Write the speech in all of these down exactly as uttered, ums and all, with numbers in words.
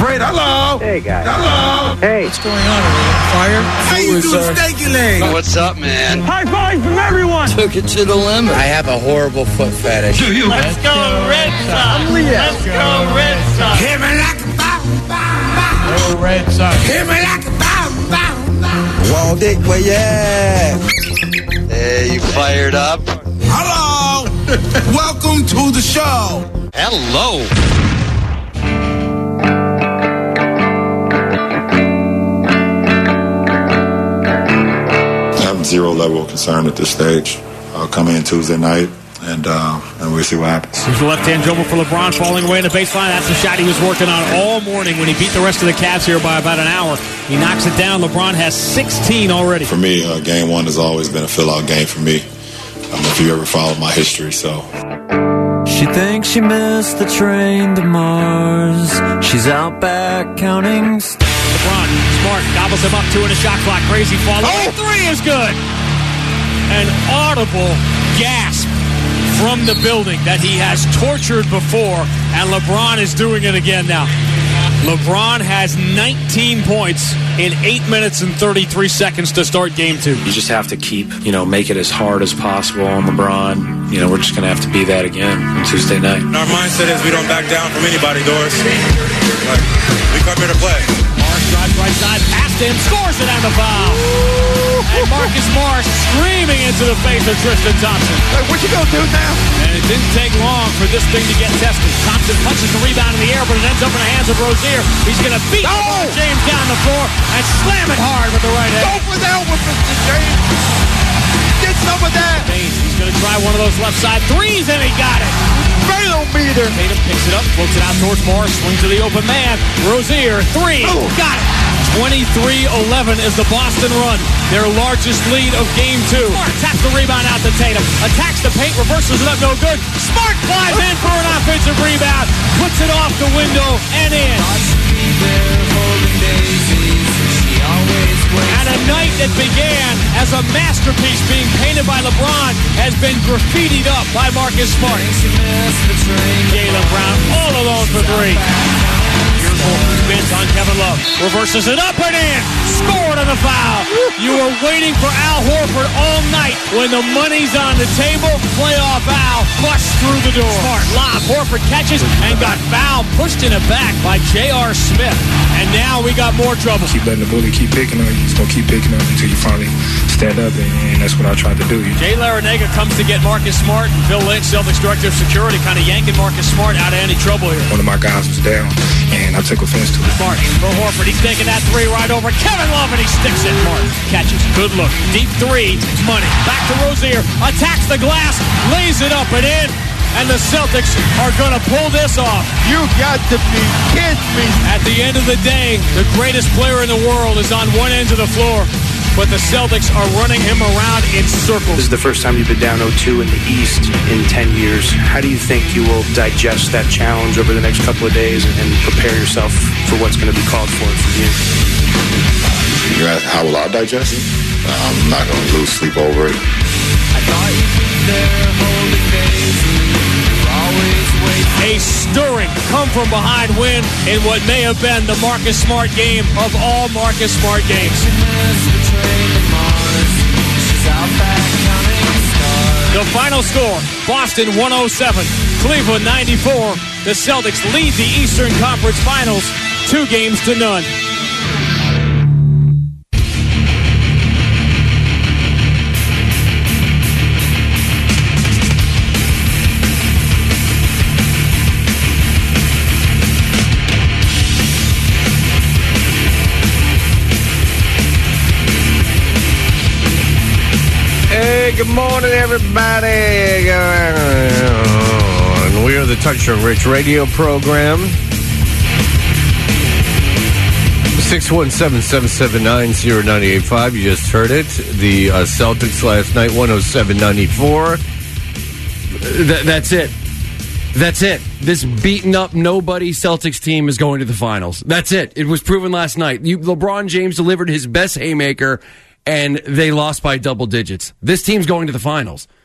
Fred, hello. Hey, guys. Hello. Hey. What's going on? Are we on fire? How you was, doing, uh, stanky leg? What's up, man? High five from everyone. Took it to the limit. I have a horrible foot fetish. Do you? Let's go, Red Sox. Let's go, Red Sox. Hit me like a bow, bow, bow. Go Red Sox. Hit me like a bow, bow, bow. Wall Dick, where you at? Hey, you fired up? Hello. Welcome to the show. Hello. I have zero level of concern at this stage. I'll come in Tuesday night, and uh, and we'll see what happens. There's a left-hand dribble for LeBron falling away in the baseline. That's the shot he was working on all morning when he beat the rest of the Cavs here by about an hour. He knocks it down. LeBron has sixteen already. For me, uh, game one has always been a fill-out game for me. I don't know if you ever followed my history, so. She thinks she missed the train to Mars. She's out back counting stars. LeBron, smart, gobbles him up, two in a shot clock. Crazy follow. Oh, three is good. An audible gasp from the building that he has tortured before, and LeBron is doing it again now. LeBron has nineteen points in eight minutes and thirty-three seconds to start game two. You just have to keep, you know, make it as hard as possible on LeBron. You know, we're just going to have to be that again on Tuesday night. Our mindset is we don't back down from anybody, Doris. Like, we come here to play. Morris drives right side, past him, scores it on the foul. And Marcus Morris screaming into the face of Tristan Thompson. Hey, what you gonna do now? And it didn't take long for this thing to get tested. Thompson punches the rebound in the air, but it ends up in the hands of Rozier. He's going to beat Oh! LeBron James down the floor and slam it hard with the right hand. Go for that one, Mister James. Get some of that. Baines, he's going to try one of those left side threes, and he got it. Meter. Tatum picks it up, floats it out towards Morris, swings to the open man. Rozier, three, Oh. got it. twenty-three eleven is the Boston run, their largest lead of game two. Smart taps the rebound out to Tatum, attacks the paint, reverses it up, no good. Smart flies in for an offensive rebound, puts it off the window and in. And a night that began as a masterpiece being painted by LeBron has been graffitied up by Marcus Smart. Jaylen Brown all alone for three. Here's Holmes, spins on Kevin Love. Reverses it up and in. Scored on the foul. You were waiting for Al Horford all night. When the money's on the table, playoff Al busts through the door. Smart lob. Horford catches and got fouled. Pushed in it back by J R. Smith. And now we got more trouble. Keep letting the bully keep picking on you. He's going to keep picking on you until you finally stand up, and, and that's what I tried to do. Jay Larranaga comes to get Marcus Smart, and Phil Lynch, Celtics Director of Security, kind of yanking Marcus Smart out of any trouble here. One of my guys was down, and I took offense to it. Smart for Horford. He's taking that three right over Kevin Love, and he sticks it. Smart catches. Good look. Deep three. Money. Back to Rozier. Attacks the glass. Lays it up and in. And the Celtics are going to pull this off. You got to be kidding me. At the end of the day, the greatest player in the world is on one end of the floor, but the Celtics are running him around in circles. This is the first time you've been down oh two in the East in ten years. How do you think you will digest that challenge over the next couple of days and, and prepare yourself for what's going to be called for from you? You ask how will I digest it? I'm not going to lose sleep over it. I thought you'd be there holding daisies. A stirring come-from-behind win in what may have been the Marcus Smart game of all Marcus Smart games. The final score, Boston one oh seven, Cleveland ninety-four. The Celtics lead the Eastern Conference Finals two games to none. Hey, good morning, everybody. And we are the Touchdown Rich radio program. six one seven, seven seven nine, zero nine eight five. You just heard it. The uh, Celtics last night, one oh seven ninety-four. Th- that's it. That's it. This beaten up nobody Celtics team is going to the finals. That's it. It was proven last night. You, LeBron James delivered his best haymaker, and they lost by double digits. This team's going to the finals.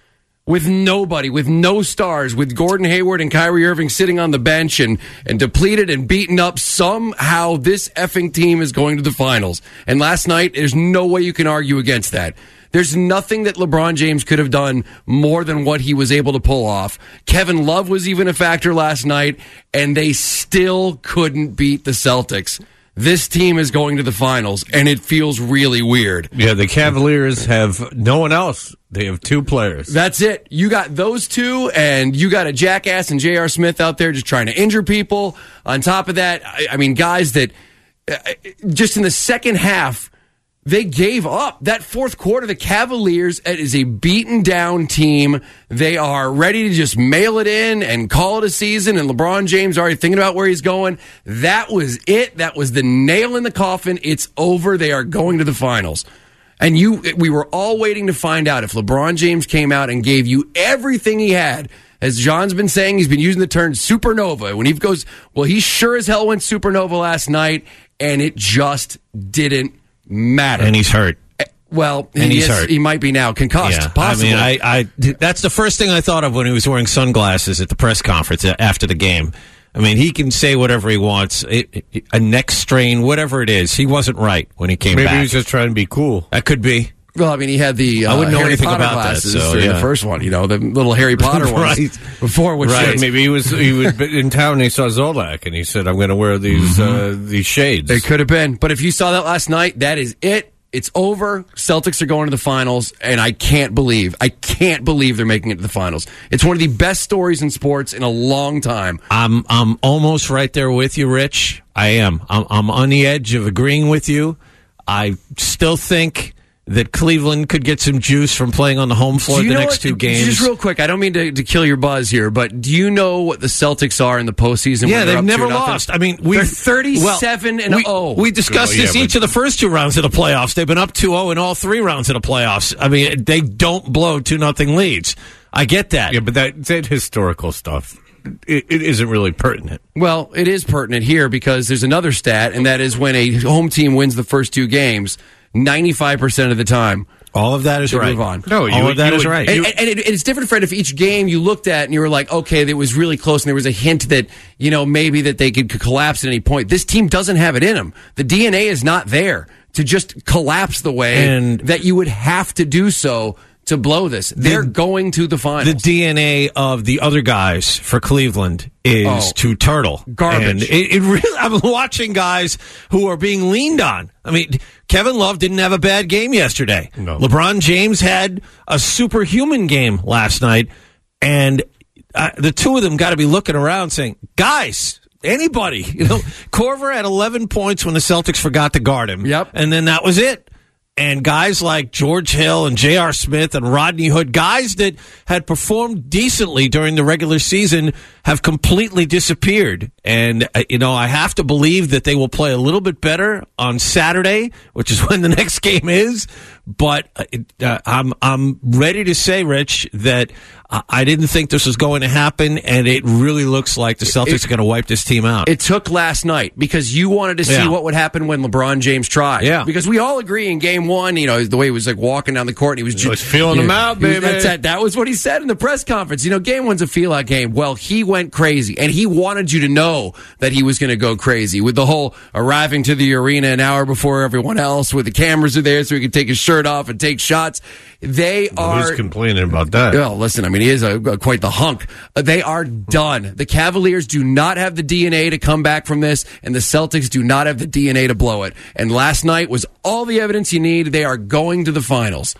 with nobody, with no stars, with Gordon Hayward and Kyrie Irving sitting on the bench and, and depleted and beaten up, somehow this effing team is going to the finals. And last night, there's no way you can argue against that. There's nothing that LeBron James could have done more than what he was able to pull off. Kevin Love was even a factor last night, and they still couldn't beat the Celtics. This team is going to the finals, and it feels really weird. Yeah, the Cavaliers have no one else. They have two players. That's it. You got those two, and you got a jackass and J R. Smith out there just trying to injure people. On top of that, I, I mean, guys that uh, just in the second half, they gave up. That fourth quarter, the Cavaliers is a beaten down team. They are ready to just mail it in and call it a season, and LeBron James already thinking about where he's going. That was it. That was the nail in the coffin. It's over. They are going to the finals. And you, we were all waiting to find out if LeBron James came out and gave you everything he had. As John's been saying, he's been using the term supernova. When he goes, well, he sure as hell went supernova last night, and it just didn't matter. And he's hurt. Well, and he he's is, hurt. He might be now concussed. Yeah. Possibly. I mean, I, I, that's the first thing I thought of when he was wearing sunglasses at the press conference after the game. I mean, he can say whatever he wants, it, it, a neck strain, whatever it is. He wasn't right when he came Maybe back. he was just trying to be cool. That could be. Well, I mean, he had the uh, I wouldn't know Harry anything Potter about glasses that, so, during yeah. the first one. You know, the little Harry Potter ones Right. before. Which Right. was- Maybe he was he was in town and he saw Zolak and he said, "I'm going to wear these Mm-hmm. uh, these shades." It could have been. But if you saw that last night, that is it. It's over. Celtics are going to the finals, and I can't believe, I can't believe they're making it to the finals. It's one of the best stories in sports in a long time. I'm I'm almost right there with you, Rich. I am. I'm, I'm on the edge of agreeing with you. I still think that Cleveland could get some juice from playing on the home floor Do you the know next what- two games. Just real quick, I don't mean to, to kill your buzz here, but do you know what the Celtics are in the postseason? Yeah, when they're they've up never two nothing? lost. I mean, we they're thirty-seven and we, oh. We discussed Oh, yeah, this but- each of the first two rounds of the playoffs. They've been up two oh in all three rounds of the playoffs. I mean, they don't blow two nothing leads. I get that. Yeah, but that, that historical stuff, it, it isn't really pertinent. Well, it is pertinent here because there's another stat, and that is when a home team wins the first two games, ninety-five percent of the time. All of that is They right. move on. No, you all would- of that you is would- right. And, and, and it, it's different, Fred, if each game you looked at and you were like, okay, it was really close and there was a hint that, you know, maybe that they could, could collapse at any point. This team doesn't have it in them. The D N A is not there to just collapse the way And- that you would have to do so to blow this. They're going to the finals. The D N A of the other guys for Cleveland is Oh. to turtle. Garbage. And it, it really, I'm watching guys who are being leaned on. I mean, Kevin Love didn't have a bad game yesterday. No. LeBron James had a superhuman game last night. And uh, the two of them got to be looking around saying, guys, anybody. You know, Korver had eleven points when the Celtics forgot to guard him. Yep. And then that was it. And guys like George Hill and J R. Smith and Rodney Hood, guys that had performed decently during the regular season, have completely disappeared. And, uh, you know, I have to believe that they will play a little bit better on Saturday, which is when the next game is. But uh, uh, I'm I'm ready to say, Rich, that uh, I didn't think this was going to happen, and it really looks like the Celtics It- are going to wipe this team out. It took last night because you wanted to see Yeah. what would happen when LeBron James tried. Yeah. Because we all agree in game one, you know, the way he was like walking down the court and he was just was feeling you them know, out, he was- baby. That's that, that was what he said in the press conference. You know, game one's a feel out game. Well, he went crazy and he wanted you to know that he was going to go crazy with the whole arriving to the arena an hour before everyone else with the cameras are there so he could take his shirt off and take shots. They are. Who's complaining about that? Well, listen, I mean, he is a, a- quite the hunk. Uh, They are done. The Cavaliers do not have the D N A to come back from this, and the Celtics do not have the D N A to blow it. And last night was all the evidence you need. They are going to the finals.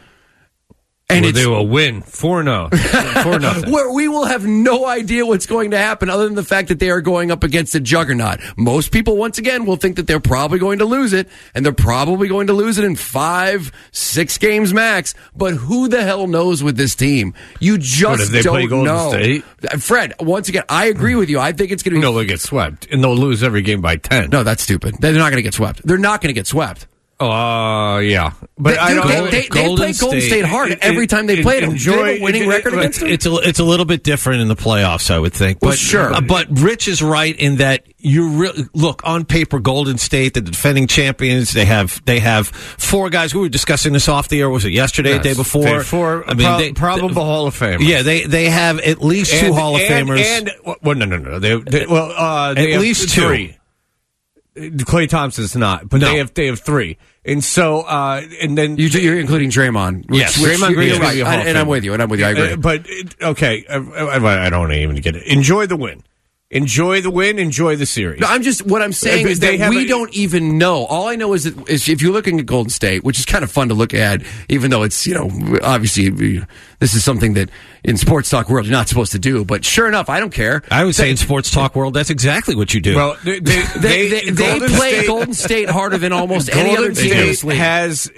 And Well, it's, they will win four no four nothing. where we will have no idea what's going to happen other than the fact that they are going up against a juggernaut. Most people, once again, will think that they're probably going to lose it, and they're probably going to lose it in five, six games max. But who the hell knows with this team? You just What, if they don't play Golden know. State? Fred, once again, I agree with you. I think it's going to be... No, they'll get swept and they'll lose every game by ten. No, that's stupid. They're not going to get swept. They're not going to get swept. Oh, uh, yeah. But They- I dude, don't they- know. they- they played Golden State hard every time they played them. Do they have a winning record against them? It's a, it's a little bit different in the playoffs, I would think. Well, But sure. uh, But Rich is right in that you re- look on paper. Golden State, the defending champions, they have they have four guys. We were discussing this off the air. Was it yesterday, Yes. day before? They have four pro- probable Hall of Famers. Yeah, they they have at least two And- Hall of and- Famers. And, well, no, no, no. They, they, well, uh, they At have least two. three. Klay Thompson's not, but No. they have they have three, and so uh, and then You, you're including Draymond. Which, yes, which Draymond you're, Green you're is gonna right, be a Hall I- of and I'm Famer. with you. And I'm with you. I agree. Uh, but okay, I, I, I don't even get it. Enjoy the win. Enjoy the win. Enjoy the series. No, I'm just what I'm saying Uh, is they that have we a- don't even know. All I know is that is if you're looking at Golden State, which is kind of fun to look at, even though it's you know obviously this is something that in sports talk world you're not supposed to do. But sure enough, I don't care. I would say in sports talk world, that's exactly what you do. Well, they they, They they, they Golden play State- Golden State harder than almost any Golden other team in this State league. has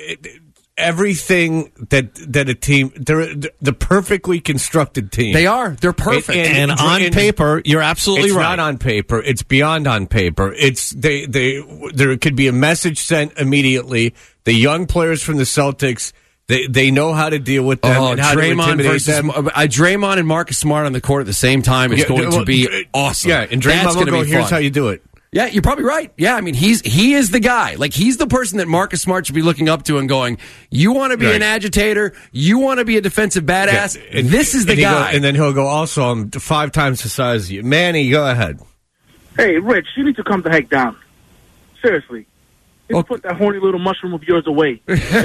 everything that that a team they're the perfectly constructed team. They are. They're perfect. and on and- paper, you're absolutely it's right. not on paper. It's beyond on paper. It's they they there could be a message sent immediately. The young players from the Celtics, they they know how to deal with them Oh, and how to Draymond intimidate versus them. uh, Draymond and Marcus Smart on the court at the same time is Yeah, going well, to be uh, awesome. Yeah, and That's Draymond will gonna go, be here's fun. how you do it. Yeah, you're probably right. Yeah, I mean, he's he is the guy. Like he's the person that Marcus Smart should be looking up to and going, "You want to be Right. an agitator? You want to be a defensive badass? Yeah, and- this is the and he go- guy." and then he'll go, also, I'm five times the size of you. Manny, go ahead. Hey, Rich, you need to come the heck down. Seriously. You need to put that horny little mushroom of yours away.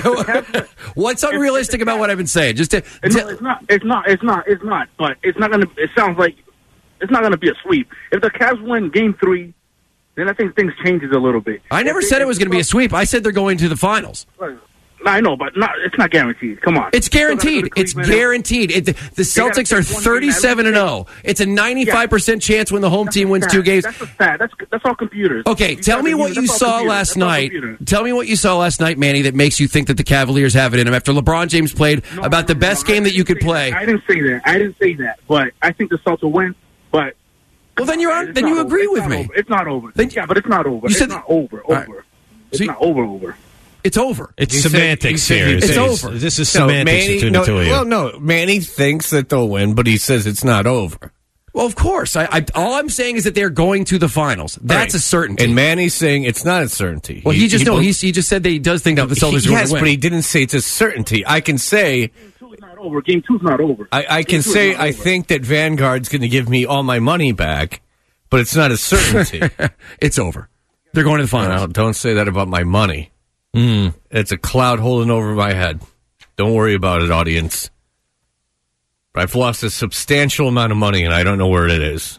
What's unrealistic about what I've been saying? Just to, It's not, it's not, it's not, it's not, it's not, but it's not going to, it sounds like it's not going to be a sweep. If the Cavs win game three, then I think things changes a little bit. I never said it was going to be a sweep. I said they're going to the finals. I know, but not, it's not guaranteed. Come on. It's guaranteed. It's guaranteed. It, the the Celtics are thirty-seven and oh. It's a ninety-five percent chance when the home team wins two games. That's a stat. That's, that's all computers. Okay, You tell gotta me use- what you that's all saw computers. last That's all night. computers. Tell me what you saw last night, Manny, that makes you think that the Cavaliers have it in them after LeBron James played about the best game that you could play. I didn't say that. I didn't say that. But I think the Celtics will win. But well, then you're on. it's Then not you over. agree It's with not me. over. It's not over. Then- yeah, but it's not over. You It's said- not over. Over. right. It's So you- not over. Over. It's over. It's He said- semantics he said- here. he It's said- over. This is No, semantics Manny- between no, the two of you. Well, no, Manny thinks that they'll win, but he says it's not over. Well, of course. I, I all I'm saying is that they're going to the finals. That's Right. a certainty. And Manny's saying it's not a certainty. well, he, just no. bel- He, he just said that he does think that the Celtics he- are going yes, to win. but he didn't say it's a certainty. I can say, Game two is not over. Game two's not over. I, I can Game two is say, not I over. think that Vanguard's going to give me all my money back, but it's not a certainty. It's over. They're going to the finals. Now, don't say that about my money. Mm. It's a cloud holding over my head. Don't worry about it, audience. But I've lost a substantial amount of money, and I don't know where it is.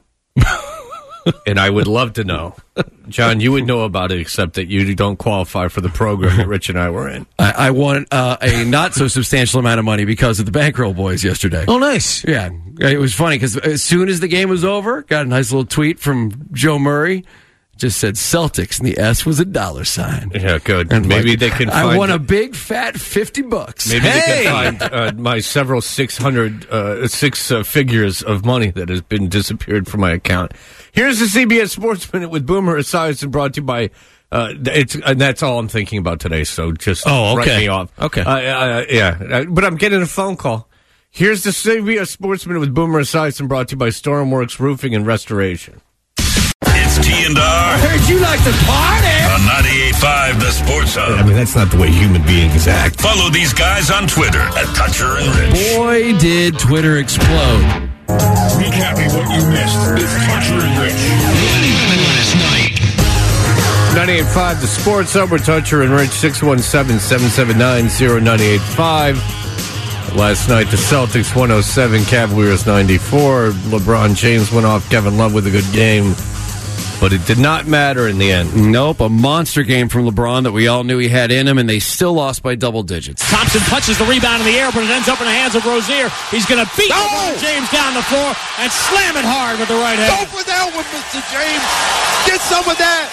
And I would love to know. John, you would know about it, except that you don't qualify for the program that Rich and I were in. I, I won uh, a not so substantial amount of money because of the Bankroll Boys yesterday. Oh, nice. Yeah, it was funny because as soon as the game was over, got a nice little tweet from Joe Murray. Just said Celtics, and the S was a dollar sign. Yeah, good. And Maybe like, they can I find won a big fat fifty bucks. Maybe Hey! they can find uh, my several six hundred, uh, six uh, figures of money that has been disappeared from my account. Here's the C B S Sports Minute with Boomer Esiason, brought to you by. Uh, it's and that's all I'm thinking about today. So just Oh, okay. write me off. Okay. Uh, uh, yeah, uh, but I'm getting a phone call. Here's the C B S Sports Minute with Boomer Esiason, brought to you by Stormworks Roofing and Restoration. It's T and R I heard you like to party. on ninety-eight point five The Sports Hub. I mean, that's not the way human beings act. Follow these guys on Twitter at Toucher and Rich. Boy, did Twitter explode. Recapping what you missed. It's Toucher and Rich. Last night. ninety-eight point five The Sports Hub. We're Toucher and Rich. six one seven, seven seven nine, zero nine eight five. Last night, the Celtics one oh seven, Cavaliers ninety-four. LeBron James went off. Kevin Love with a good game. But it did not matter in the end. Nope, a monster game from LeBron that we all knew he had in him, and they still lost by double digits. Thompson punches the rebound in the air, but it ends up in the hands of Rozier. He's going to beat LeBron James down the floor and slam it hard with the right hand. Go for that one, Mister James. Get some of that.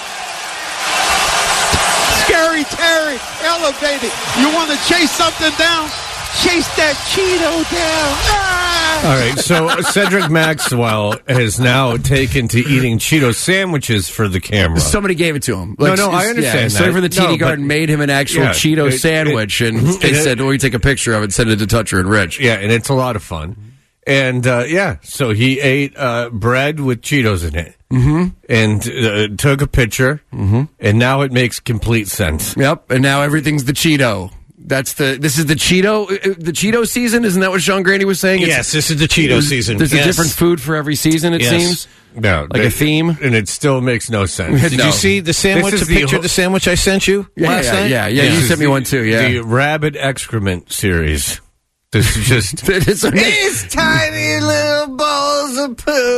Scary Terry, elevated. You want to chase something down? Chase that Cheeto down. Ah! All right, so Cedric Maxwell has now taken to eating Cheeto sandwiches for the camera. Somebody gave it to him. No, no, I understand Yeah, that. Somebody from the T D No, Garden but- made him an actual Yeah, Cheeto it- it- sandwich, and they it- said, "Well, you take a picture of it and send it to Toucher and Rich." Yeah, and it's a lot of fun. And, uh, yeah, so he ate uh, bread with Cheetos in it. Mm-hmm. And uh, took a picture, mm-hmm. and now it makes complete sense. Yep, and now everything's the Cheeto. That's the. This is the Cheeto. uh, The Cheeto season. Isn't that what Sean Grady was saying? Yes, this is the Cheeto season. There's Yes. a different food for every season. It Yes. seems. No, Like a theme? and it still makes no sense. Did No. you see the sandwich? This A is the picture whole- of the sandwich I sent you Yeah, last yeah, night? yeah, yeah. You This sent is me the- one too. Yeah. the rabbit excrement series. This is just It's- these tiny little balls of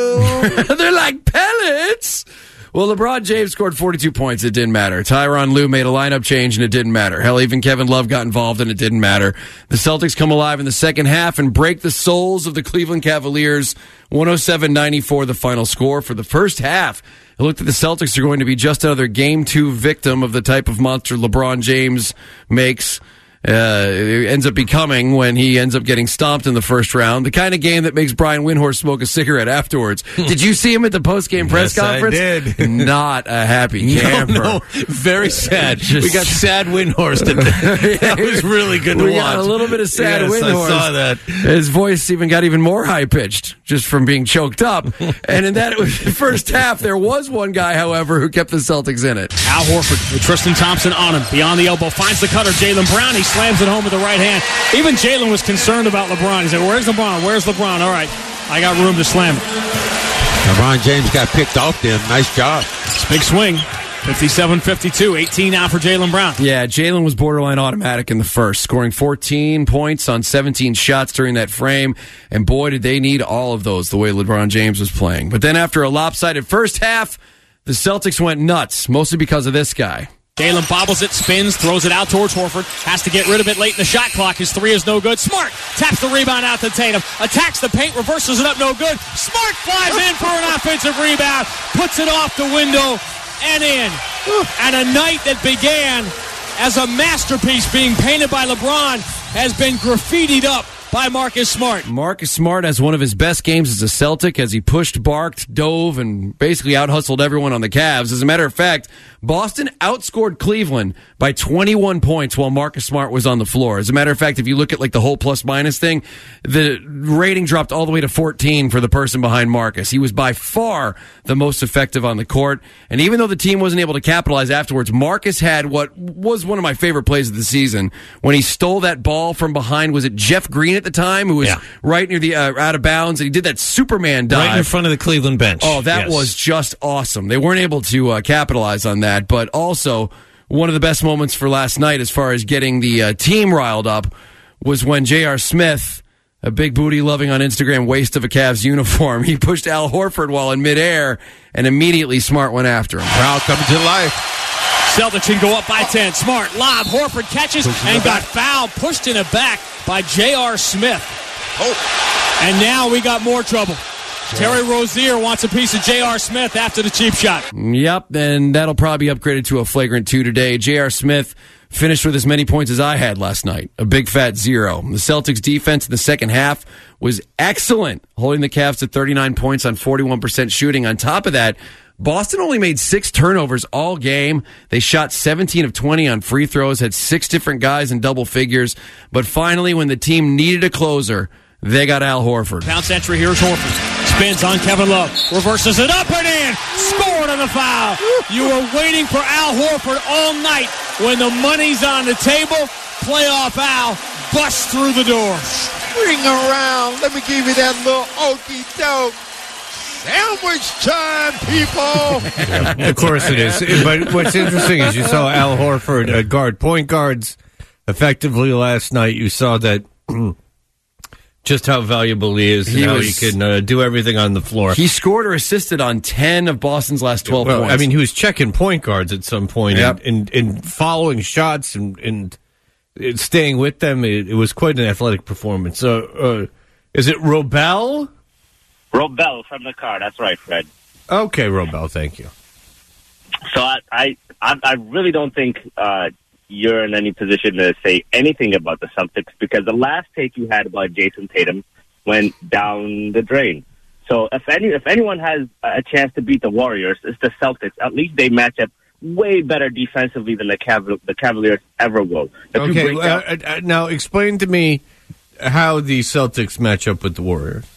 poo. They're like pellets. Well, LeBron James scored forty-two points. It didn't matter. Tyronn Lue made a lineup change, and it didn't matter. Hell, even Kevin Love got involved, and it didn't matter. The Celtics come alive in the second half and break the souls of the Cleveland Cavaliers. one oh seven ninety-four, the final score for the first half. It looked like the Celtics are going to be just another game two victim of the type of monster LeBron James makes. Uh, it ends up becoming when he ends up getting stomped in the first round. The kind of game that makes Brian Windhorst smoke a cigarette afterwards. Did you see him at the post-game press Yes, I conference? did. Not a happy No, camper. no, very sad. Just- we got sad Windhorst. In there. That was really good to we watch. got a little bit of sad yes, Windhorst. I saw that. His voice even got even more high-pitched just from being choked up. And in that first half, there was one guy, however, who kept the Celtics in it. Al Horford with Tristan Thompson on him. Beyond the elbow. Finds the cutter. Jaylen Brown. He slams it home with the right hand. Even Jaylen was concerned about LeBron. He said, where's LeBron? Where's LeBron? All right. I got room to slam it. LeBron James got picked off then. Nice job. It's a big swing. fifty-seven fifty-two. eighteen now for Jaylen Brown. Yeah, Jalen was borderline automatic in the first, scoring fourteen points on seventeen shots during that frame. And boy, did they need all of those the way LeBron James was playing. But then after a lopsided first half, the Celtics went nuts, mostly because of this guy. Jaylen bobbles it, spins, throws it out towards Horford. Has to get rid of it late in the shot clock. His three is no good. Smart taps the rebound out to Tatum. Attacks the paint, reverses it up, no good. Smart flies in for an offensive rebound. Puts it off the window and in. And a night that began as a masterpiece being painted by LeBron has been graffitied up by Marcus Smart. Marcus Smart has one of his best games as a Celtic as he pushed, barked, dove, and basically out-hustled everyone on the Cavs. As a matter of fact, Boston outscored Cleveland by twenty-one points while Marcus Smart was on the floor. As a matter of fact, if you look at like the whole plus-minus thing, the rating dropped all the way to fourteen for the person behind Marcus. He was by far the most effective on the court. And even though the team wasn't able to capitalize afterwards, Marcus had what was one of my favorite plays of the season when he stole that ball from behind. Was it Jeff Green at the time who was Yeah. right near the uh, out of bounds, and he did that Superman dive Right in front of the Cleveland bench. Oh, that Yes. was just awesome. They weren't able to uh, capitalize on that, but also one of the best moments for last night as far as getting the uh, team riled up was when J R. Smith, a big booty loving on Instagram waist of a Cavs uniform, he pushed Al Horford while in midair, and immediately Smart went after him. Crowd coming to life. Celtics can go up by ten. Smart lob. Horford catches and got fouled. Pushed in it back by J R. Smith. Oh. And now we got more trouble. Terry Rozier wants a piece of J R. Smith after the cheap shot. Yep, and that'll probably be upgraded to a flagrant two today. J R. Smith finished with as many points as I had last night, a big fat zero. The Celtics defense in the second half was excellent, holding the Cavs to thirty-nine points on forty-one percent shooting. On top of that, Boston only made six turnovers all game. They shot seventeen of twenty on free throws, had six different guys in double figures. But finally, when the team needed a closer, they got Al Horford. Pound century, here's Horford. Spins on Kevin Love. Reverses it up and in. Scored on the foul. You were waiting for Al Horford all night. When the money's on the table, playoff Al busts through the door. Swing around. Let me give you that little okey doke. Sandwich time, people. Yeah, of course it is. But what's interesting is you saw Al Horford uh, guard point guards effectively last night. You saw that just how valuable he is and He how was- he can uh, do everything on the floor. He scored or assisted on ten of Boston's last twelve well, points. I mean, he was checking point guards at some point Yep. and, and, and following shots and, and and staying with them. It, it was quite an athletic performance. So, uh, is it Robel? Robel from the car. That's right, Fred. Okay, Robel, thank you. So I, I, I I really don't think uh, you're in any position to say anything about the Celtics because the last take you had about Jason Tatum went down the drain. So if any if anyone has a chance to beat the Warriors, it's the Celtics. At least they match up way better defensively than the Caval- the Cavaliers ever will. If you Okay, break uh, down- uh, now explain to me how the Celtics match up with the Warriors.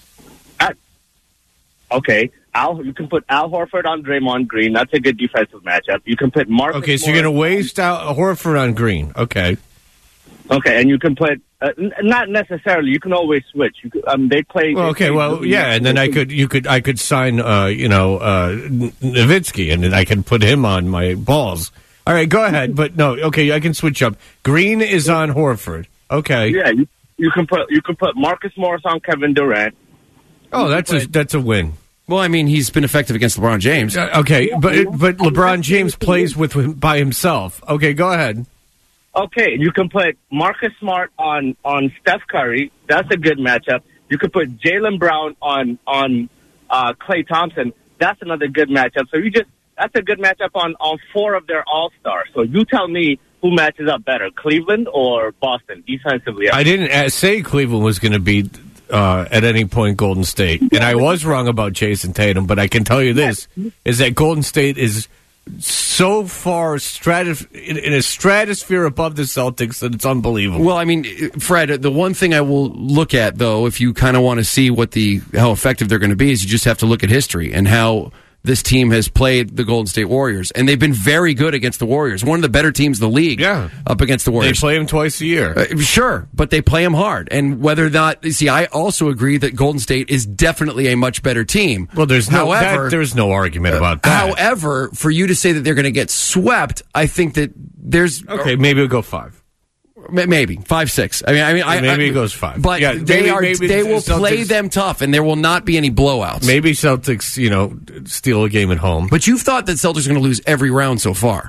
Okay, Al, you can put Al Horford on Draymond Green. That's a good defensive matchup. You can put Marcus. Okay, so you're going to waste out Horford on Green. Okay. Okay, and you can put uh, n- not necessarily. You can always switch. You could, um, they play. Well, okay, well, yeah, and then I could, you could, I could sign, uh, you know, uh, Nowitzki, and then I can put him on my balls. All right, go ahead, but no, okay, I can switch up. Green is on Horford. Okay. Yeah, you, you can put you can put Marcus Morris on Kevin Durant. Oh, that's a that's a win. Well, I mean, he's been effective against LeBron James. Uh, okay, but but LeBron James plays with him by himself. Okay, go ahead. Okay, you can put Marcus Smart on, on Steph Curry. That's a good matchup. You could put Jaylen Brown on on uh, Klay Thompson. That's another good matchup. So you just that's a good matchup on, on four of their All Stars. So you tell me who matches up better, Cleveland or Boston defensively? I didn't uh, say Cleveland was going to beat uh, at any point Golden State, and I was wrong about Jason Tatum. But I can tell you this: is that Golden State is so far stratif- in, in a stratosphere above the Celtics that it's unbelievable. Well, I mean, Fred, the one thing I will look at, though, if you kind of want to see what the how effective they're going to be, is you just have to look at history and how this team has played the Golden State Warriors. And they've been very good against the Warriors. One of the better teams in the league yeah. up against the Warriors. They play them twice a year. Uh, sure, but they play them hard. And whether or not, see, I also agree that Golden State is definitely a much better team. Well, there's no, however, that, there's no argument about that. However, for you to say that they're going to get swept, I think that there's... Okay, maybe we'll go five. Maybe five, six. I mean, I mean, I, maybe I, it goes five. But yeah, they maybe, are. maybe they will Celtics, play them tough, and there will not be any blowouts. Maybe Celtics, you know, steal a game at home. But you've thought that Celtics are going to lose every round so far.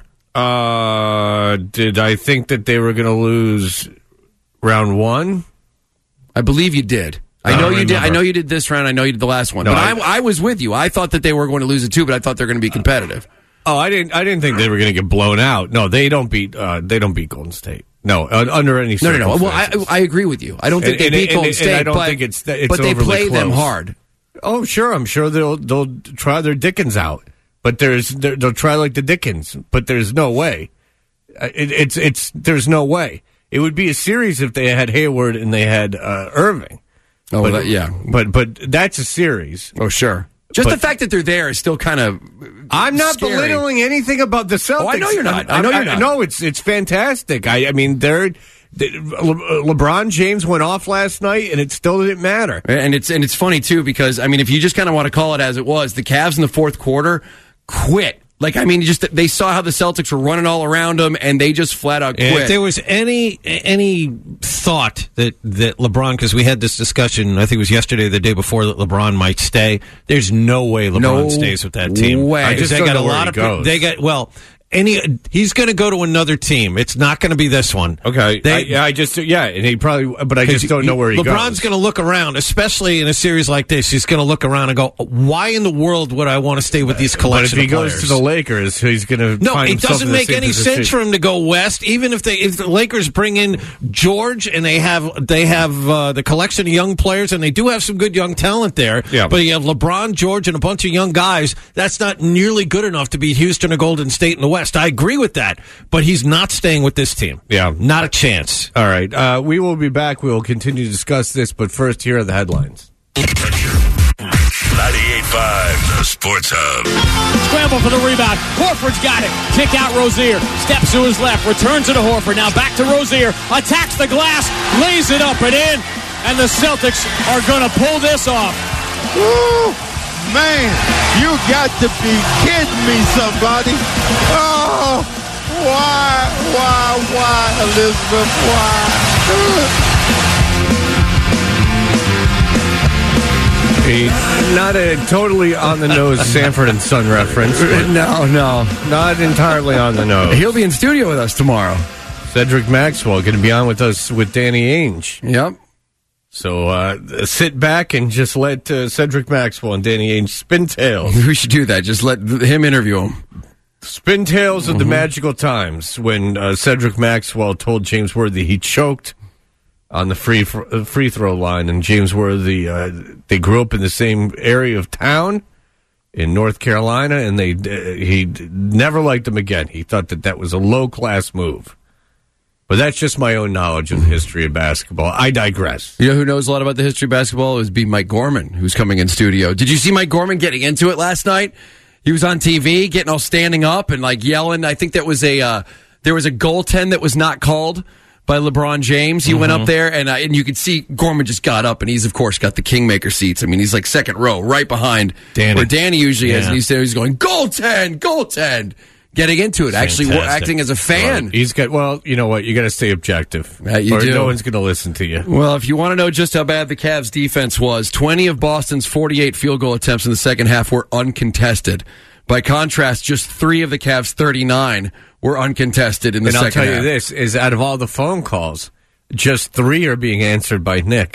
Uh, did I think that they were going to lose round one? I believe you did. I, I know you remember. did. I know you did this round. I know you did the last one. No, but I, I, I was with you. I thought that they were going to lose it too, but I thought they were going to be competitive. Oh, I didn't. I didn't think they were going to get blown out. No, they don't beat. Uh, they don't beat Golden State. No, uh, under any no, no, circumstances. no. Well, I, I agree with you. I don't think and, they beat and, Golden and, State, and I don't but, think it's, it's but they play close. them hard. Oh, sure. I'm sure they'll they'll try their Dickens out, but there's they'll try like the Dickens, but there's no way. It, it's it's there's no way. It would be a series if they had Hayward and they had uh, Irving. Oh, but, that, yeah, but but that's a series. Oh, sure. Just but, the fact that they're there is still kind of. I'm not scary. belittling anything about the Celtics. Oh, I know you're not. I know you're not. No, it's it's fantastic. I, I mean, they're. Le- LeBron James went off last night, and it still didn't matter. And it's and it's funny too because I mean, if you just kind of want to call it as it was, the Cavs in the fourth quarter quit. Like, I mean, just they saw how the Celtics were running all around them, and they just flat out quit. If there was any any thought that, that LeBron, because we had this discussion, I think it was yesterday or the day before, that LeBron might stay, there's no way LeBron no stays with that team. Way. I just they don't got know a where lot he of goes. They got well. Any, he's going to go to another team. It's not going to be this one. Okay, they, I, I just yeah, and he probably, but I just don't know where he LeBron's goes. LeBron's going to look around, especially in a series like this. He's going to look around and go, "Why in the world would I want to stay with these collection?" But if he of goes players? to the Lakers, he's going to no. find It doesn't make any position. sense for him to go west. Even if they, if the Lakers bring in George and they have they have uh, the collection of young players, and they do have some good young talent there. Yeah. But you have LeBron, George, and a bunch of young guys. That's not nearly good enough to beat Houston or Golden State in the West. I agree with that. But he's not staying with this team. Yeah. Not a chance. All right. Uh, we will be back. We will continue to discuss this, but first, here are the headlines. ninety-eight point five, the Sports Hub. Scramble for the rebound. Horford's got it. Kick out Rozier. Steps to his left. Returns it to Horford. Now back to Rozier. Attacks the glass. Lays it up and in. And the Celtics are going to pull this off. Woo! Man, you got to be kidding me, somebody. Oh, why, why, why, Elizabeth, why? A, not a totally on-the-nose Sanford and Son reference. No, no. Not entirely on the nose. He'll be in studio with us tomorrow. Cedric Maxwell going to be on with us with Danny Ainge. Yep. So uh, sit back and just let uh, Cedric Maxwell and Danny Ainge spin tails. We should do that. Just let him interview him. Spin tales of the magical times when uh, Cedric Maxwell told James Worthy he choked on the free fr- free throw line, and James Worthy, uh, they grew up in the same area of town in North Carolina, and they uh, he never liked him again. He thought that that was a low class move. But that's just my own knowledge of the history of basketball. I digress. You know who knows a lot about the history of basketball? It would be Mike Gorman, who's coming in studio. Did you see Mike Gorman getting into it last night? He was on T V, getting all standing up and like yelling. I think that was a uh, there was a goaltend that was not called by LeBron James. He mm-hmm. went up there, and uh, and you could see Gorman just got up, and he's, of course, got the Kingmaker seats. I mean, he's like second row, right behind Danny. where Danny usually yeah. is, and he's there, he's going, goaltend, goaltend, getting into it, actually Fantastic. acting as a fan. Well, he's got, well, you know what, you got to stay objective, uh, you or do. no one's going to listen to you. Well, if you want to know just how bad the Cavs' defense was, twenty of Boston's forty-eight field goal attempts in the second half were uncontested. By contrast, just three of the Cavs' thirty-nine were uncontested in the and second I'll tell half. you this, is out of all the phone calls, just three are being answered by Nick.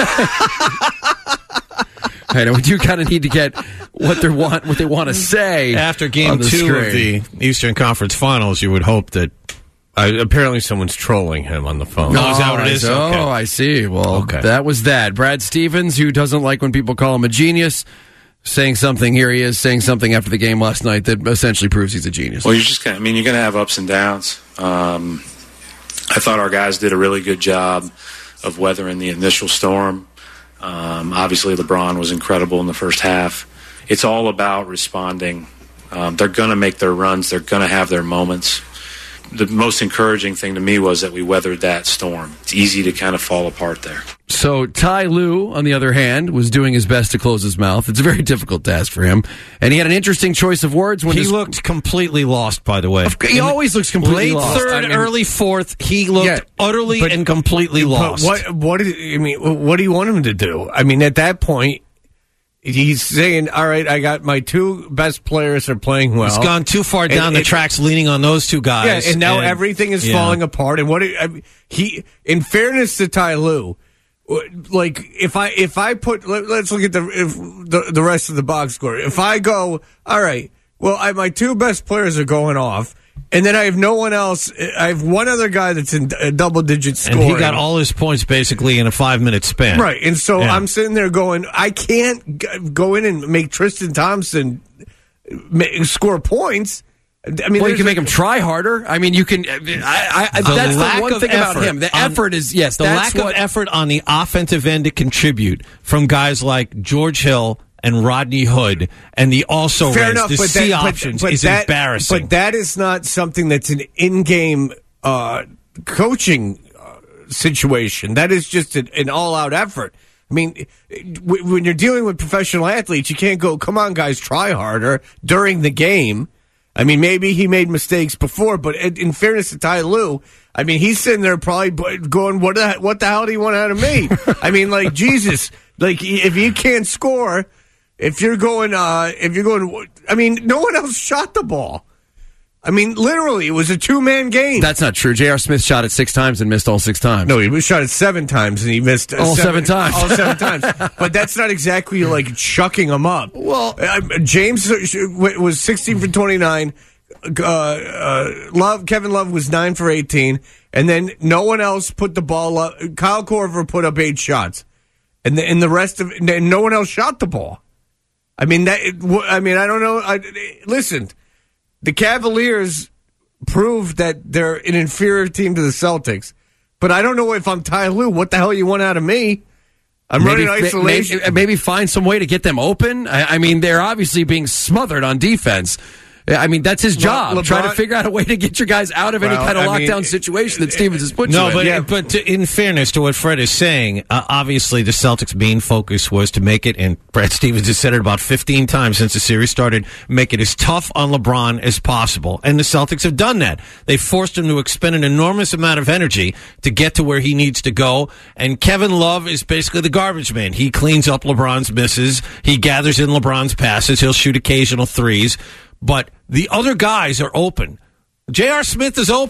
I know we do kind of need to get what they want, what they want to say after Game the Two screen. of the Eastern Conference Finals. You would hope that uh, apparently someone's trolling him on the phone. Oh, is that what it is? Oh, Okay. I see. Well, Okay. that was that. Brad Stevens, who doesn't like when people call him a genius, saying something. Here he is saying something after the game last night that essentially proves he's a genius. Well, you're just gonna, I mean, you're going to have ups and downs. Um, I thought our guys did a really good job of weathering the initial storm. Um, obviously, LeBron was incredible in the first half. It's all about responding. Um, they're going to make their runs. They're going to have their moments. The most encouraging thing to me was that we weathered that storm. It's easy to kind of fall apart there. So Ty Lue, on the other hand, was doing his best to close his mouth. It's a very difficult task for him. And he had an interesting choice of words. When he his, looked completely lost, by the way. He In always looks completely late lost. third, I mean- early fourth, he looked Yeah, utterly but- and completely lost. But what? What? Is, I mean, what do you want him to do? I mean, at that point, he's saying, "All right, I got my two best players are playing well." He's gone too far down And the it- tracks, leaning on those two guys. Yeah, and now everything is yeah. falling apart. And what I mean, he, in fairness to Ty Lue, like if I if I put let, let's look at the if the the rest of the box score. If I go, all right, well, I, my two best players are going off. And then I have no one else. I have one other guy that's in a double-digit scoring. And he got all his points basically in a five-minute span. Right, and so Yeah. I'm sitting there going, I can't g- go in and make Tristan Thompson ma- score points. I mean, well, you there's can make a- him try harder. I mean, you can. I, I, The that's lack the one of thing about effort him. The on- effort is yes. The that's lack what, of effort on the offensive end to contribute from guys like George Hill and Rodney Hood and the also Fair reds, enough, the but C that, but- options but is that- embarrassing. But that is not something that's an in-game uh, coaching uh, situation. That is just an, an all-out effort. I mean, w- when you're dealing with professional athletes, you can't go, come on, guys, try harder during the game. I mean, maybe he made mistakes before, but in, in fairness to Ty Lue, I mean, he's sitting there probably b- going, what the, what the hell do you want out of me? I mean, like, Jesus, like, if you can't score... If you're going, uh, if you're going, I mean, no one else shot the ball. I mean, literally, it was a two-man game. That's not true. J R. Smith shot it six times and missed all six times. No, he was shot it seven times and he missed uh, all seven, seven times. All seven times. But that's not exactly like chucking him up. Well, uh, James was sixteen for twenty-nine. Uh, uh, Love, Kevin Love was nine for eighteen, and then no one else put the ball up. Kyle Korver put up eight shots, and the, and the rest of and no one else shot the ball. I mean that. I mean I don't know. I, listen, the Cavaliers proved that they're an inferior team to the Celtics, but I don't know if I'm Ty Lue. What the hell you want out of me? I'm maybe, running isolation. Maybe, maybe find some way to get them open. I, I mean, they're obviously being smothered on defense. I mean, that's his job. Le- Try to LeBron- figure out a way to get your guys out of any Well, kind of I mean, lockdown situation that Stevens has put No, you but in. Yeah. but to, in fairness to what Fred is saying, uh, obviously the Celtics' main focus was to make it, and Brad Stevens has said it about fifteen times since the series started, make it as tough on LeBron as possible. And the Celtics have done that. They forced him to expend an enormous amount of energy to get to where he needs to go. And Kevin Love is basically the garbage man. He cleans up LeBron's misses. He gathers in LeBron's passes. He'll shoot occasional threes. But the other guys are open. J R. Smith is open.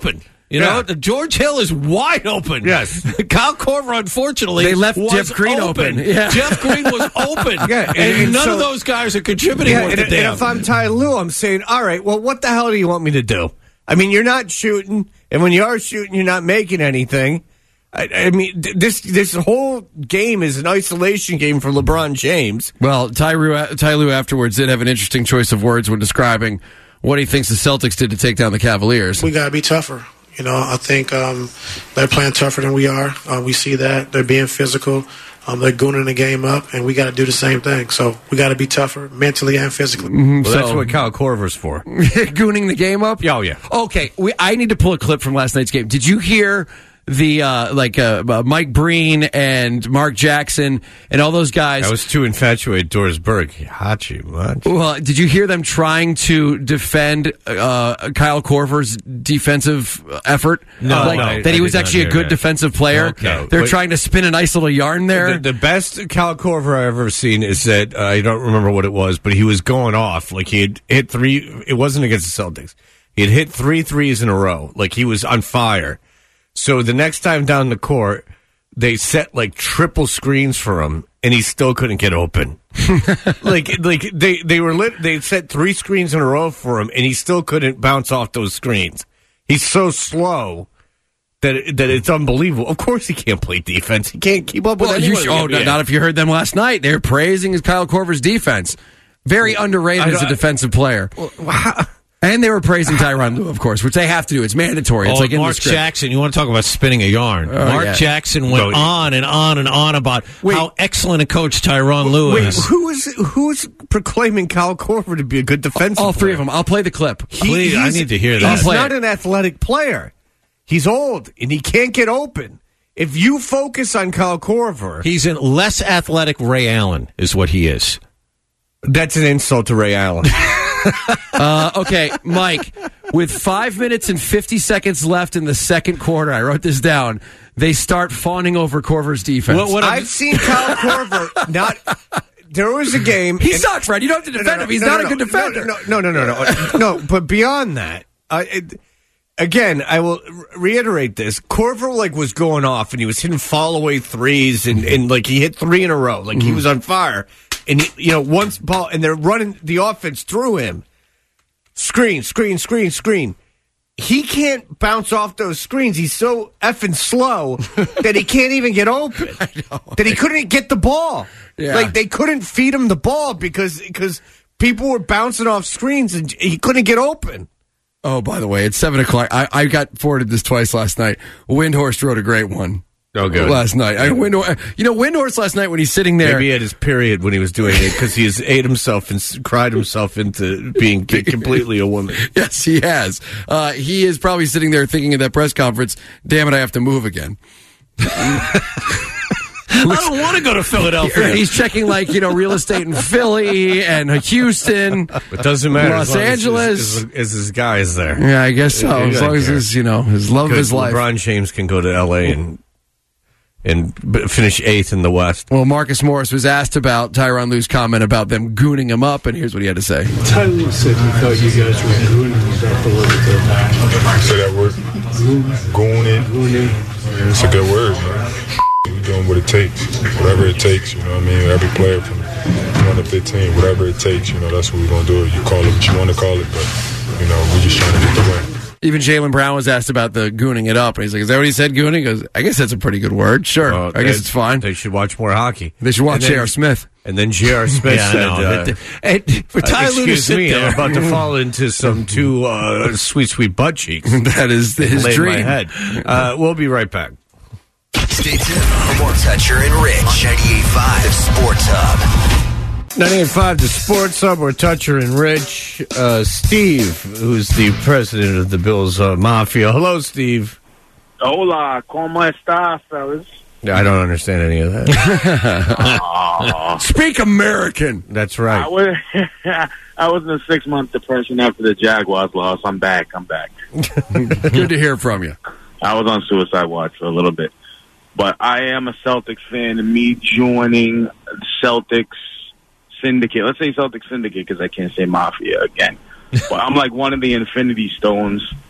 You know, the George Hill is wide open. Yes. Kyle Korver, unfortunately, They left was Jeff Green open. Yeah. Jeff Green was open. Yeah, and- and, and none so- of those guys are contributing Yeah, worth and, a damn. and if I'm Ty Lue, I'm saying, all right, well, what the hell do you want me to do? I mean, you're not shooting, and when you are shooting, you're not making anything. I, I mean, th- this this whole game is an isolation game for LeBron James. Well, Ty Lue, Ty Lue afterwards did have an interesting choice of words when describing what he thinks the Celtics did to take down the Cavaliers. We got to be tougher. You know, I think um, they're playing tougher than we are. Uh, we see that. They're being physical. Um, they're gooning the game up, and we got to do the same thing. So we got to be tougher mentally and physically. Mm-hmm, Well, that's so- what Kyle Korver's for. Gooning the game up? Oh, yeah. Okay, we, I need to pull a clip from last night's game. Did you hear the uh, like uh, uh, Mike Breen and Mark Jackson and all those guys? I was too infatuated, Doris Burke. Hot you much. Well, did you hear them trying to defend uh, Kyle Korver's defensive effort? No, like, no, that he I was did not actually a hear good that. defensive player. Okay. They're But- trying to spin a nice little yarn there. The, the best Kyle Korver I've ever seen is that uh, I don't remember what it was, but he was going off. Like he had hit three. It wasn't against the Celtics. He had hit three threes in a row. Like he was on fire. So the next time down the court, they set like triple screens for him, and he still couldn't get open. like, like they they were lit. They set three screens in a row for him, and he still couldn't bounce off those screens. He's so slow that it, that it's unbelievable. Of course, he can't play defense. He can't keep up with Well, you anyone. sh- in the oh, N B A. no, not if you heard them last night. They're praising his Kyle Korver's defense. Very underrated I as a don't- defensive player. And they were praising Tyronn Lue, of course, which they have to do. It's mandatory. It's oh, like in Mark the script. Jackson, you want to talk about spinning a yarn. Oh, Mark yeah. Jackson went No, on and on and on about Wait. how excellent a coach Tyronn Lue Wait, is. who is who's proclaiming Kyle Korver to be a good defensive All three player? of them. I'll play the clip. He- Please, I he's- need to hear He's that. I'll play not it. an athletic player. He's old, and he can't get open. If you focus on Kyle Korver, He's a less athletic Ray Allen, is what he is. that's an insult to Ray Allen. Uh, okay, Mike, with five minutes and fifty seconds left in the second quarter, I wrote this down, they start fawning over Korver's defense. What- what- I've seen Kyle Korver not. There was a game. he and- sucks, right? You don't have to defend No, no, him. He's no, not no, a good no, defender. No, no, no, no, no, no. no but beyond that, uh, it, again, I will re- reiterate this: Korver like was going off, and he was hitting fall away threes, and, and like he hit three in a row, like he was on fire. And he, you know, once ball, and they're running the offense through him. Screen, screen, screen, screen. He can't bounce off those screens. He's so effing slow that he can't even get open. That he couldn't get the ball. Yeah. Like they couldn't feed him the ball because because people were bouncing off screens and he couldn't get open. Oh, by the way, it's seven o'clock. I, I got forwarded this twice last night. Windhorst wrote a great one. Oh, good. Last night. I, Windhorst, you know, Windhorst last night when he's sitting there. Maybe he had his period when he was doing it because he's ate himself and s- cried himself into being completely a woman. Yes, he has. Uh, he is probably sitting there thinking at that press conference, damn it, I have to move again. I don't want to go to Philadelphia. He's checking, like, you know, real estate in Philly and Houston. It doesn't matter. Los as long as Angeles. His, his, his, his guy is there. Yeah, I guess so. Yeah, As I long as care. his, you know, his love of his life. LeBron James can go to L A and and b- finish eighth in the West. Well, Marcus Morris was asked about Tyronn Lue's comment about them gooning him up, and here's what he had to say. Ty Lue said he thought you guys were gooning him up a little bit. Say that word. Gooning. Gooning. It's a good word, man. We're doing what it takes. Whatever it takes, you know what I mean? Every player from one to fifteen, whatever it takes, you know, that's what we're going to do. You call it what you want to call it, but, you know, we're just trying to get the win. Even Jaylen Brown was asked about the gooning it up, and he's like, is that what he said, gooning? He goes, I guess that's a pretty good word. Sure. Uh, I guess they- it's fine. They should watch more hockey. They should watch And then- J R. Smith. And then J R. Smith Yeah, I said, know. uh, But, and for Ty uh, Lue to excuse sit me, there. I'm about to fall into some two uh, sweet, sweet butt cheeks. That is his Laid in dream. my head. Uh, we'll be right back. Stay tuned for more Toucher and Rich on ninety-eight point five The Sports Hub. ninety-eight point five The Sports Hub, we're Toucher and Rich. Uh, Steve, who's the president of the Bills uh, Mafia. Hello, Steve. Hola, ¿cómo estás, fellas? I don't understand any of that. Aw. Speak American. That's I right. was, I was in a six-month depression after the Jaguars loss. I'm back. I'm back. Good to hear from you. I was on suicide watch for a little bit. But I am a Celtics fan, and me joining Celtics Syndicate, let's say Celtics Syndicate because I can't say Mafia again. But I'm like one of the Infinity Stones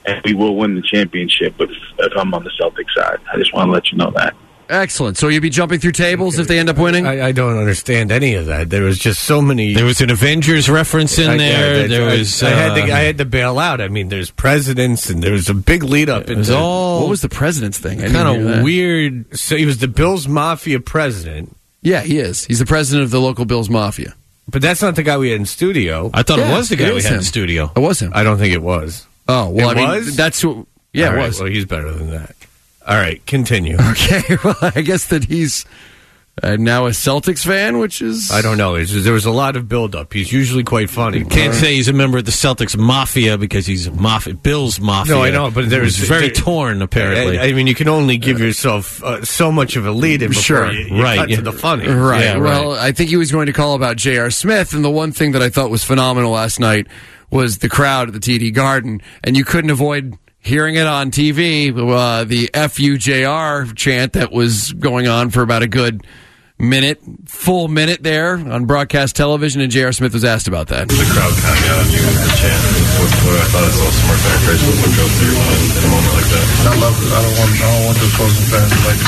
and we will win the championship if, if I'm on the Celtics side. I just want to let you know that. Excellent. So you'd be jumping through tables if they end up winning? I, I don't understand any of that. There was just so many. There was an Avengers reference in I, there. I, there I, was. I, uh, had to. I had to bail out. I mean, there's presidents, and there was a big lead up. It was into, all. What was the president's thing? I didn't Kind hear of that. weird. So he was the Bills Mafia president. Yeah, he is. He's the president of the local Bills Mafia. But that's not the guy we had in studio. I thought Yeah, it was the it guy we is had him. in studio. It was him. I don't think it was. Oh, well, It I mean, was? that's who. Yeah, All it right, was. Well, he's better than that. All right, continue. Okay, well, I guess that he's uh, now a Celtics fan, which is... I don't know. It's just- there was a lot of build-up. He's usually quite funny. Can't say he's a member of the Celtics Mafia because he's a mafia, Bills Mafia. No, I know, but there's He's very there- torn, apparently. I, I mean, you can only give yourself uh, so much of a lead in before Sure. you, you Right, cut yeah. to the funny. Right. Yeah, well, I think he was going to call about J R. Smith, and the one thing that I thought was phenomenal last night was the crowd at the T D Garden, and you couldn't avoid hearing it on T V, uh, the F U J R chant that was going on for about a good minute, full minute there on broadcast television, and J R. Smith was asked about that. The crowd kind of got on you with the chant. What, what I thought is a little smart penetration. What goes through your mind in a moment like that? I love it. I don't want. I don't want the opposing fans to like.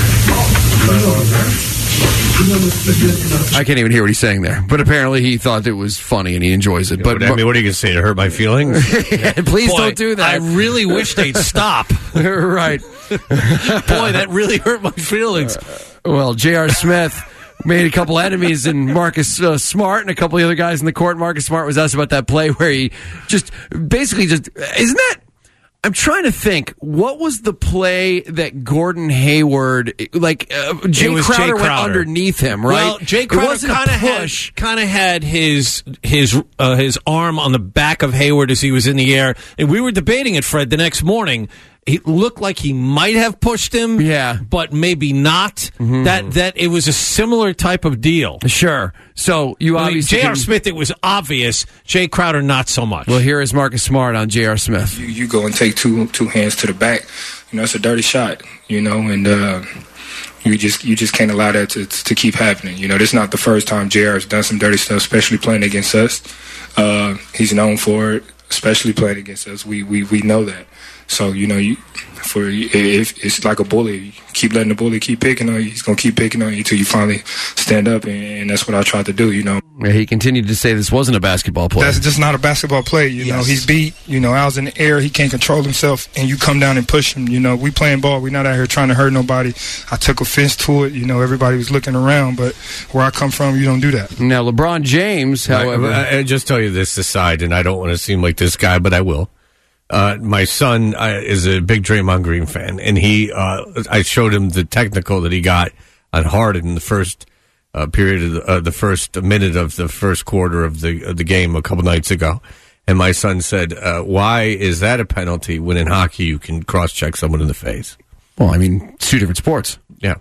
I can't even hear what he's saying there, but apparently he thought it was funny and he enjoys it. But, But I mean, what are you going to say? To hurt my feelings? please Boy, don't do that. I really wish they'd stop. Right. Boy, that really hurt my feelings. Well, J R. Smith made a couple enemies in Marcus uh, Smart and a couple of the other guys in the court. Marcus Smart was asked about that play where he just basically just isn't that. I'm trying to think. What was the play that Gordon Hayward, like uh, Jay It was Crowder, Jay went Crowder. underneath him, right? Well, Jay It Crowder wasn't a kind of had push. kind of had his his uh, his arm on the back of Hayward as he was in the air, and we were debating it, Fred, the next morning. He looked like he might have pushed him, Yeah. but maybe not. Mm-hmm. That that it was a similar type of deal. Sure. So you I mean, obviously J R. can- Smith, it was obvious. Jay Crowder, not so much. Well, here is Marcus Smart on J R. Smith. You, you go and take two two hands to the back. You know, it's a dirty shot. You know, and uh, you just you just can't allow that to to keep happening. You know, this is not the first time J R has done some dirty stuff, especially playing against us. Uh, he's known for it, especially playing against us. We we we know that. So you know, you for if it's like a bully, you keep letting the bully keep picking on you. He's gonna keep picking on you until you finally stand up, and, and that's what I tried to do. You know. He continued to say this wasn't a basketball play. That's just not a basketball play. You know, Yes. he's beat. You know, Al's in the air. He can't control himself, and you come down and push him. You know, we playing ball. We're not out here trying to hurt nobody. I took offense to it. You know, everybody was looking around, but where I come from, you don't do that. Now, LeBron James, however, I, I just tell you this aside, and I don't want to seem like this guy, but I will. Uh, my son uh, is a big Draymond Green fan, and he, uh, I showed him the technical that he got on Harden in the first uh, period of the, uh, the first minute of the first quarter of the of the game a couple nights ago, and my son said, uh, "Why is that a penalty when in hockey you can cross check someone in the face?" well, I mean, it's two different sports. Yeah,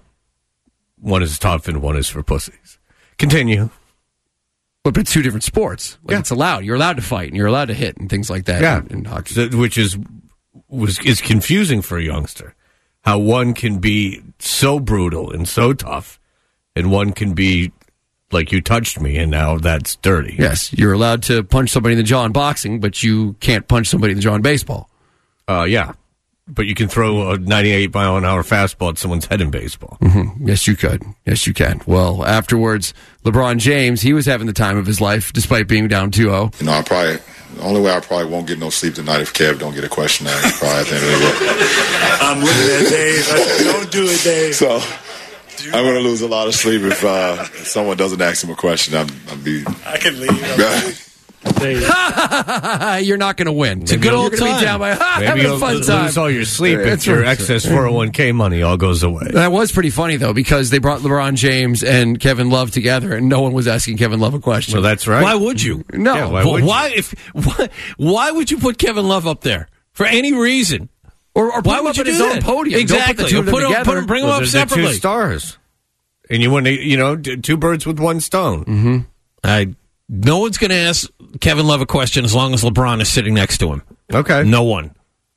one is tough and one is for pussies. Continue. But it's two different sports. Like Yeah. It's allowed. You're allowed to fight and you're allowed to hit and things like that Yeah, in, in hockey. So- which is was is confusing for a youngster. How one can be so brutal and so tough, and one can be like, you touched me, and now that's dirty. Yes, you're allowed to punch somebody in the jaw in boxing, but you can't punch somebody in the jaw in baseball. Uh, yeah, but you can throw a ninety-eight mile an hour fastball at someone's head in baseball. Mm-hmm. Yes, you could. Yes, you can. Well, afterwards, LeBron James, he was having the time of his life despite being down two oh. You know, I probably the only way I probably won't get no sleep tonight if Kev don't get a question asked. Probably at the end of the day. I'm looking at Dave. I said, don't do it, Dave. So I'm going to lose a lot of sleep if, uh, if someone doesn't ask him a question. I'm, I'm be. I can leave. You're not going to win. It's a good old You're gonna time. Be down by, ha, Maybe having you'll a fun lose time. all your sleep if That's your right. excess four oh one k money all goes away. That was pretty funny, though, because they brought LeBron James and Kevin Love together, and no one was asking Kevin Love a question. Well, that's right. Why would you? No. Yeah, why Well, would you? why if why, why would you put Kevin Love up there for any reason? Or, or put Why him would up you at his do own that? podium. Don't Exactly. put the two of them Put 'em- together. put 'em- bring 'em Well, up they're- they're separately. two stars, and you want to, you know, d- two birds with one stone. Mm-hmm. I no one's going to ask Kevin Love a question as long as LeBron is sitting next to him. Okay, No one.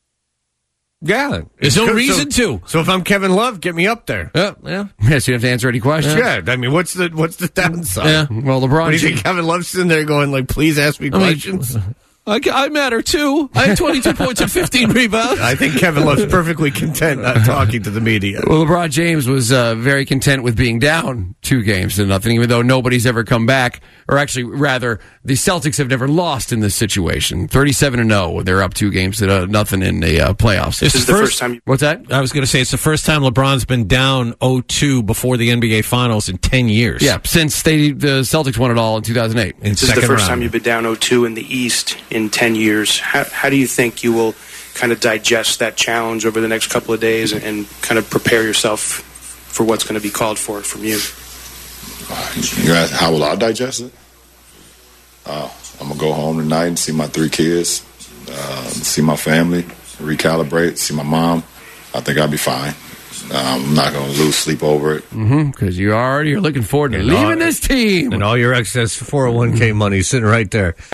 yeah, There's no So- reason so, to. So if I'm Kevin Love, get me up there. Yeah, yeah. Yes, you have to answer any questions. Yeah, I mean, what's the what's the downside? Yeah. Well, What LeBron do you James. think Kevin Love's sitting there going like, "Please ask me I mean, questions"? I, I matter too. I had twenty-two points and fifteen rebounds. I think Kevin Love's perfectly content not talking to the media. Well, LeBron James was uh, very content with being down two games to nothing, even though nobody's ever come back. Or actually, rather, the Celtics have never lost in this situation. thirty-seven and oh. They're up two games to uh, nothing in the uh, playoffs. This is the first time. What's that? I was going to say it's the first time LeBron's been down oh two before the N B A Finals in ten years. Yeah, since they the Celtics won it all in two thousand eight. This is the first time you've been down oh two in the East in ten years. How, how do you think you will kind of digest that challenge over the next couple of days and, and kind of prepare yourself for what's going to be called for from you? You ask, how will I digest it? Uh, I'm going to go home tonight and see my three kids, uh, see my family, recalibrate, see my mom. I think I'll be fine. Um, I'm not going to lose sleep over it. Mm-hmm, because you already are looking forward to And leaving all- this team. And all your excess four oh one k money is sitting right there.